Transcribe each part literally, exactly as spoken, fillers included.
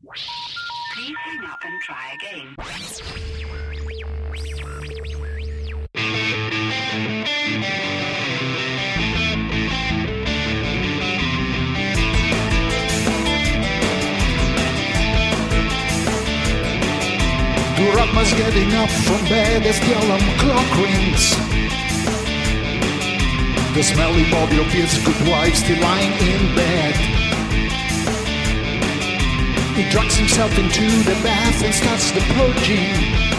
Please hang up and try again. Duratma's getting up from bed as the alarm clock rings. The smelly body of his good wife still lying in bed. He drags himself into the bath and starts the purging.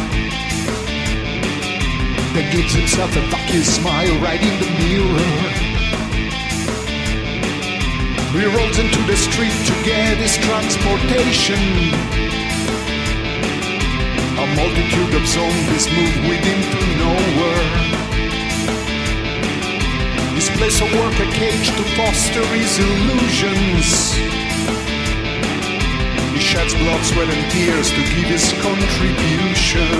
Then gives himself a fucking smile right in the mirror. He rolls into the street to get his transportation. A multitude of zombies move with him to nowhere. His place of work a cage to foster his illusions. He sheds blood, sweat and tears to give his contribution.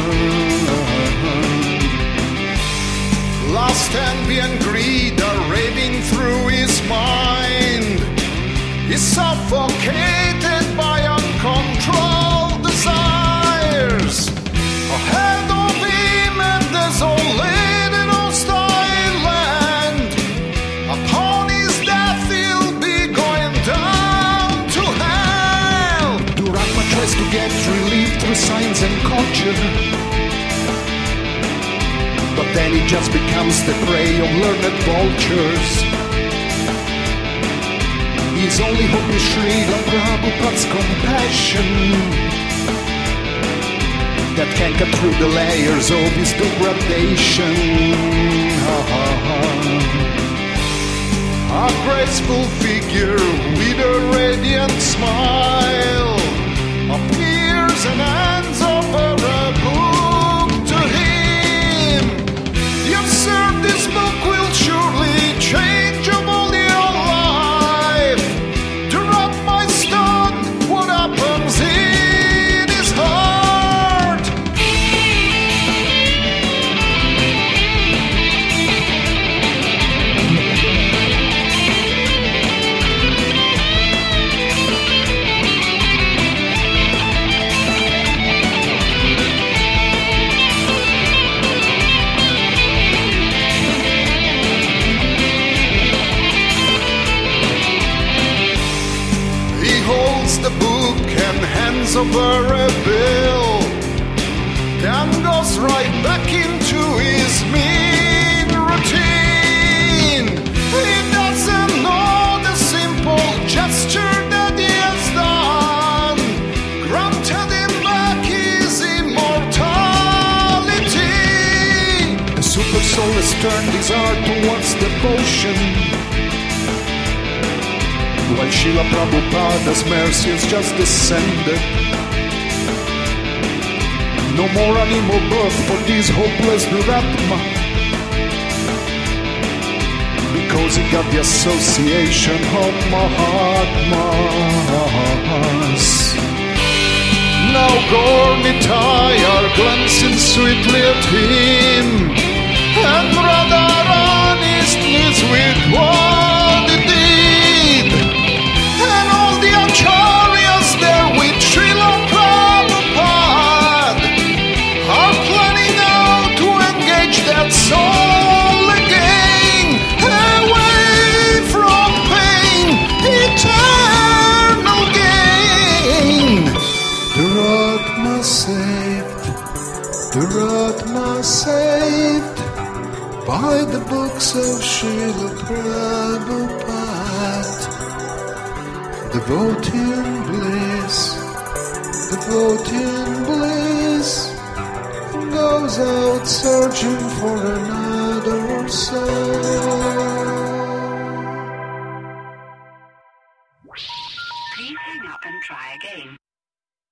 Lust, envy and greed are raving through his mind. He's suffocated by uncontrolled desires. Ahead of him a desolated hostile land. Upon his death he'll be going down to hell. Duratma tries to get relief through science and culture, but then he just becomes the prey of learned vultures. His only hope is Srila Prabhupada's compassion that can't cut through the layers of his degradation. A graceful figure with a radiant smile appears and hands over a book to him. You've served this book will surely change your body or life. Duratma is stunned, what happens in his heart? The book and hands over a bill, then goes right back into his mean routine. He doesn't know the simple gesture that he has done granted him back his immortality. The super soul has turned his heart towards devotion, while Srila Prabhupada's mercy has just descended. No more animal birth for this hopeless Duratma, because he got the association of Mahatmas. Now Gaur-Nitai are glancing sweetly at him, and Radharani is pleased with what he did. And all the acharyas there with Srila Prabhupada are planning how to engage that soul again, away from pain, eternal gain. Duratma saved, Duratma saved by the books of Srila Prabhupada. Devotean bliss, devotean bliss goes out searching for another soul. Please hang up and try again.